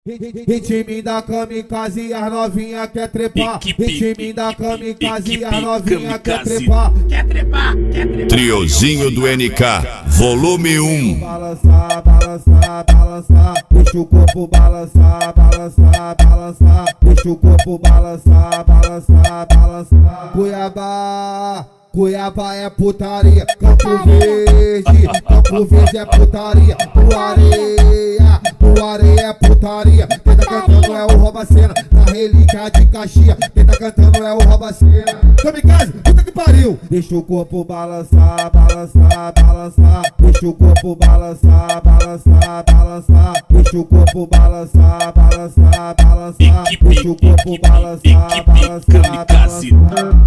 Ritmo da kamikaze e as novinha quer trepar. Ritmo da kamikaze e as novinha quer trepar. Quer trepar, quer trepar. Triozinho do NK, volume 1. Balançar, balançar, balançar. Deixa o corpo balançar, balançar, balançar. Deixa o corpo balançar, balançar, balançar. Cuiabá, Cuiabá é putaria. Campo Verde é putaria. O areia é putaria. Quem tá cantando é o Rouba-Cena, na relíquia de Caxias. Quem tá cantando é o Rouba-Cena. Kamikaze, puta que pariu. Deixa o corpo balançar, balançar, balançar. Deixa o corpo balançar, balançar, balançar. Deixa o corpo balançar, balançar, balançar. Deixa o corpo balançar, balançar, balançar.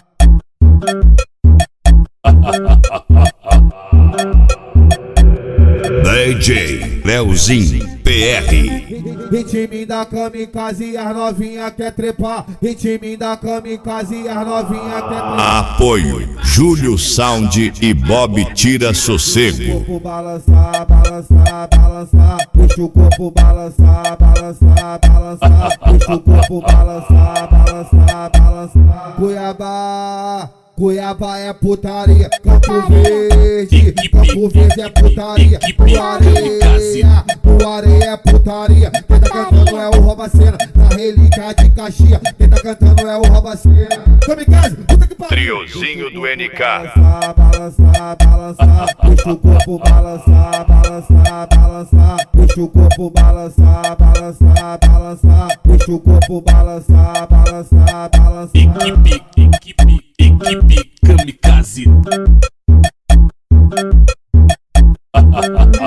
DJ Leozinho PR. Ritmo da kamikaze e as novinha quer trepar. Ritmo da kamikaze e as novinha quer trepar. Apoio Júlio Sound e Bob Tira Sossego. Corpo balançar, balançar, balançar. Deixa o corpo balançar, balançar, balançar. Deixa o corpo balançar, balançar, balançar. Cuiabá, Cuiabá é putaria. Campo Verde é putaria. O areia é putaria. Quem tá cantando é o Rouba-Cena, na relíquia de Caxias. Quem tá cantando é o Rouba-Cena. Kamikaze, puta que pariu. Triozinho do NK. Balançar, balançar, balançar. Deixa o corpo balançar, balançar, balançar. Deixa o corpo balançar, balançar, balançar. Deixa o corpo balançar, balançar, balançar. Equipe Kamikaze.